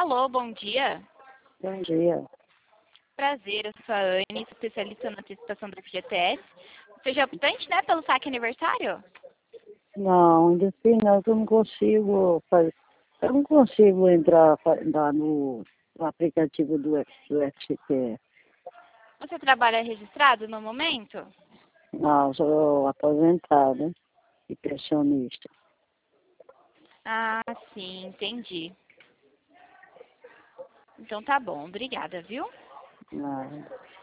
Alô, bom dia. Bom dia. Prazer, eu sou a Anne, especialista na antecipação do FGTS. Você já é optante, né, pelo saque aniversário? Não, ainda assim não, eu não consigo fazer. Eu não consigo entrar lá no aplicativo do FCT. Você trabalha registrado no momento? Não, sou aposentada e pensionista. Ah, sim, entendi. Então tá bom, obrigada, viu? Nada.